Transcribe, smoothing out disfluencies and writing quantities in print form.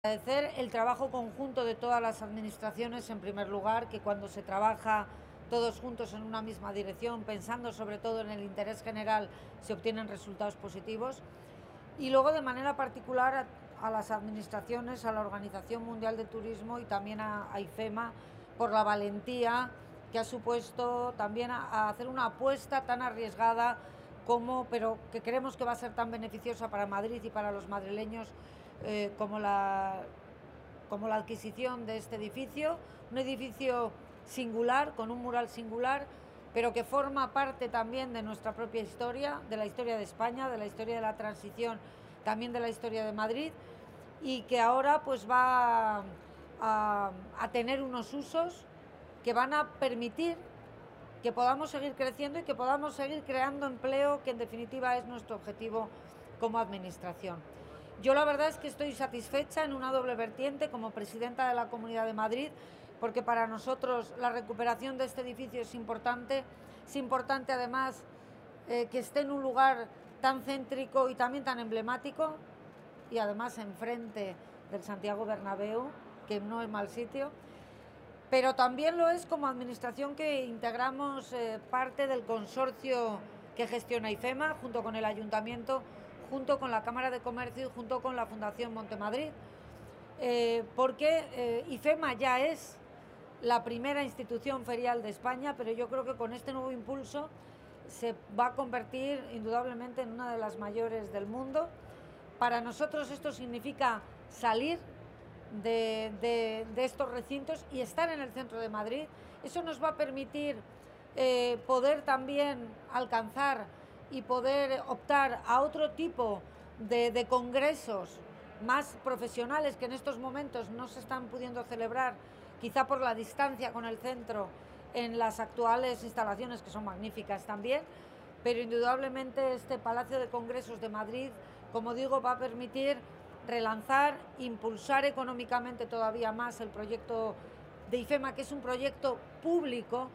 Agradecer el trabajo conjunto de todas las administraciones, en primer lugar, que cuando se trabaja todos juntos en una misma dirección, pensando sobre todo en el interés general, se obtienen resultados positivos. Y luego, de manera particular, a las administraciones, a la Organización Mundial de Turismo y también a IFEMA, por la valentía que ha supuesto también a hacer una apuesta tan arriesgada pero que creemos que va a ser tan beneficiosa para Madrid y para los madrileños como la adquisición de este edificio, un edificio singular, con un mural singular, pero que forma parte también de nuestra propia historia, de la historia de España, de la historia de la transición, también de la historia de Madrid, y que ahora pues va a tener unos usos que van a permitir que podamos seguir creciendo y que podamos seguir creando empleo, que en definitiva es nuestro objetivo como administración. Yo la verdad es que estoy satisfecha en una doble vertiente como presidenta de la Comunidad de Madrid, porque para nosotros la recuperación de este edificio es importante además que esté en un lugar tan céntrico y también tan emblemático, y además enfrente del Santiago Bernabéu, que no es mal sitio. Pero también lo es como administración que integramos parte del consorcio que gestiona IFEMA, junto con el Ayuntamiento, junto con la Cámara de Comercio y junto con la Fundación Montemadrid, porque IFEMA ya es la primera institución ferial de España, pero yo creo que con este nuevo impulso se va a convertir indudablemente en una de las mayores del mundo. Para nosotros esto significa salir de estos recintos y estar en el centro de Madrid. Eso nos va a permitir poder también alcanzar y poder optar a otro tipo de congresos más profesionales que en estos momentos no se están pudiendo celebrar, quizá por la distancia con el centro en las actuales instalaciones, que son magníficas también, pero indudablemente este Palacio de Congresos de Madrid, como digo, va a permitir relanzar, impulsar económicamente todavía más el proyecto de IFEMA, que es un proyecto público